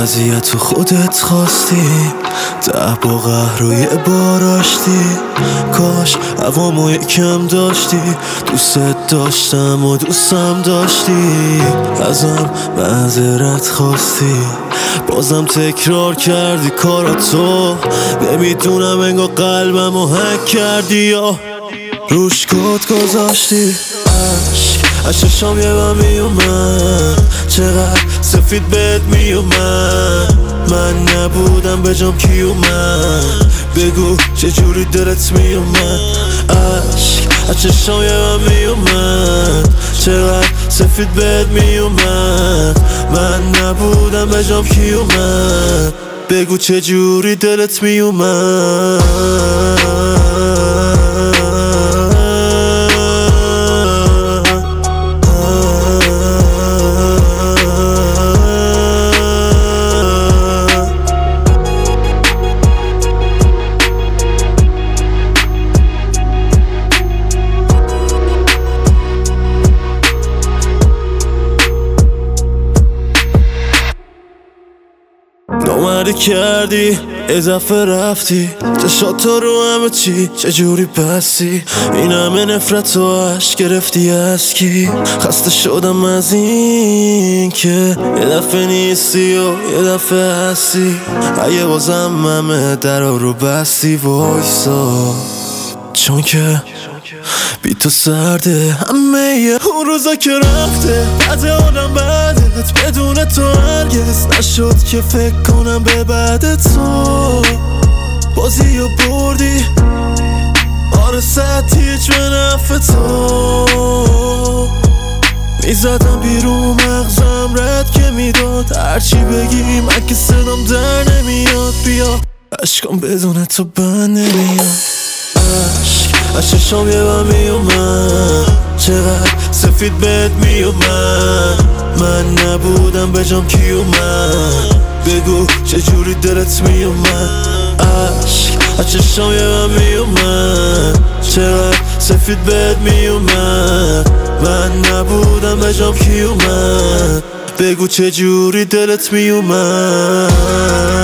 اذیت خودت خواستی، 10 با قهر و 1 بار آشتی. کاش هوامو یکم داشتی، دوست داشتم و دوستم داشتی. ازم معذرت خواستی، بازم تکرار کردی کاراتو. نمیدونم انگار قلبمو هک کردی یا روش کد گذاشتی. عشق چشام یه بهم میومد، چقدر سفید بهت میومد. من نبودم به جام کی اومد؟ بگو چجوری دلت میومد. عشق چشام یه بهم میومد، چقدر سفید بهت میومد. من نبودم به جام کی اومد؟ بگو چجوری دلت میومد. نامردی کردی اضافه رفتی، چشاتو رو همه چی چجوری بستی. این همه نفرت و عشق گرفتی از کی؟ خسته شدم از این که یه دفعه نیستی و یه دفعه هستی. اگه بازم همه درا رو بستی وایسا، چون که بی تو سرده همه اون روزا که رفته. بعد آدم بعدت بدون تو هرگز نشد که فکر کنم به بعد تو. بازی و بردی، آره سطحیچ به نفع تو. میزدم بیرون مغزم رد که میداد، هرچی بگی من که صدام در نمیاد. بیا عشقم بدون تو بند نمیاد. عشق چشام یه بهم میومد، چقدر سفید بهت میومد. من نبودم به جام کی اومد؟ بگو چجوری دلت میومد. عشق چشام یه بهم میومد، چقدر سفید بهت میومد. من نبودم به جام کی اومد؟ بگو چجوری دلت میومد.